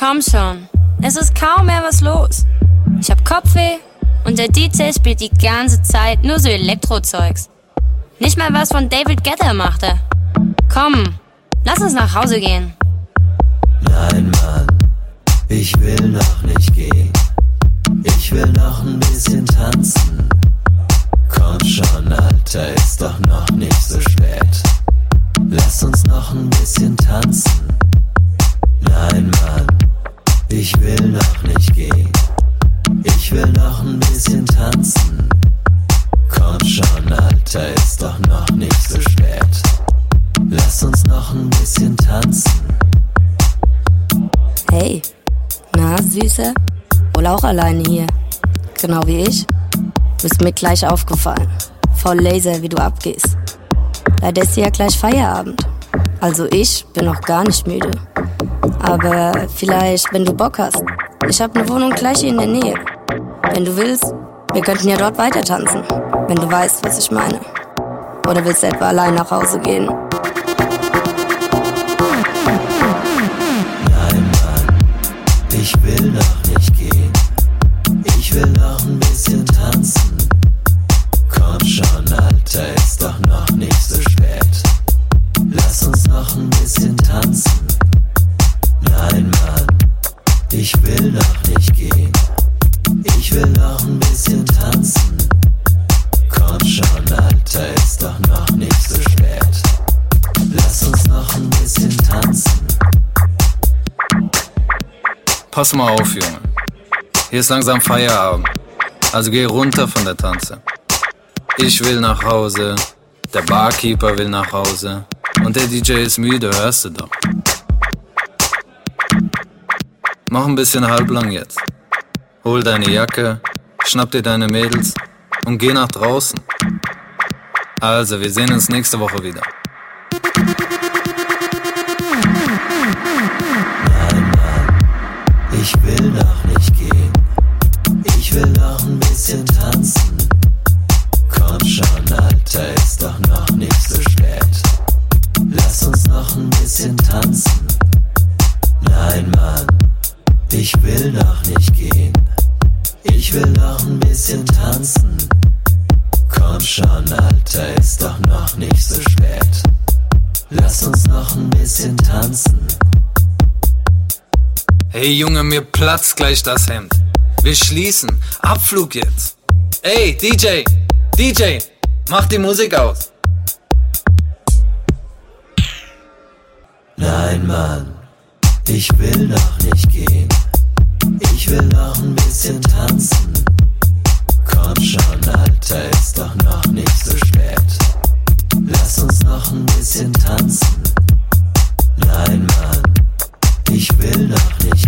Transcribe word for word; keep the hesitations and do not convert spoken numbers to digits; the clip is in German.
Komm schon, es ist kaum mehr was los. Ich hab Kopfweh und der D J spielt die ganze Zeit nur so Elektrozeugs. Nicht mal was von David Guetta macht er. Komm, lass uns nach Hause gehen. Nein, Mann, ich will noch nicht gehen. Ich will noch ein bisschen tanzen. Komm schon, Alter, ist doch noch nicht so spät. Lass uns noch ein bisschen tanzen. Nein, Mann, ich will noch nicht gehen. Ich will noch ein bisschen tanzen. Komm schon, Alter, ist doch noch nicht so spät. Lass uns noch ein bisschen tanzen. Hey, na, Süße? Wohl auch alleine hier. Genau wie ich. Bist mir gleich aufgefallen. Voll Laser, wie du abgehst. Leider ist hier ja gleich Feierabend. Also ich bin noch gar nicht müde. Aber vielleicht, wenn du Bock hast. Ich hab ne Wohnung gleich hier in der Nähe. Wenn du willst, wir könnten ja dort weiter tanzen. Wenn du weißt, was ich meine. Oder willst du etwa allein nach Hause gehen? Nein, Mann, ich will noch nicht gehen. Ich will noch ein bisschen tanzen. Komm schon, Alter, ist doch noch nicht so spät. Lass uns noch ein bisschen tanzen. Nein, Mann, ich will noch nicht gehen. Ich will noch ein bisschen tanzen. Komm schon, Alter, ist doch noch nicht so spät. Lass uns noch ein bisschen tanzen. Pass mal auf, Junge. Hier ist langsam Feierabend. Also geh runter von der Tanze. Ich will nach Hause, der Barkeeper will nach Hause und der D J ist müde, hörst du doch. Mach ein bisschen halblang jetzt. Hol deine Jacke, schnapp dir deine Mädels und geh nach draußen. Also, wir sehen uns nächste Woche wieder. Nein, Mann, ich will noch nicht gehen. Ich will noch ein bisschen tanzen. Komm schon, Alter, ist doch noch nicht so spät. Lass uns noch ein bisschen tanzen. Nein, Mann, ich will noch nicht gehen. Ich will noch ein bisschen tanzen. Komm schon, Alter, ist doch noch nicht so spät. Lass uns noch ein bisschen tanzen. Hey Junge, mir platzt gleich das Hemd. Wir schließen. Abflug jetzt. Ey, D J, D J, mach die Musik aus. Nein, Mann, ich will noch nicht gehen. Ich will noch ein bisschen tanzen. Komm schon, Alter, ist doch noch nicht so spät. Lass uns noch ein bisschen tanzen. Nein, Mann, ich will noch nicht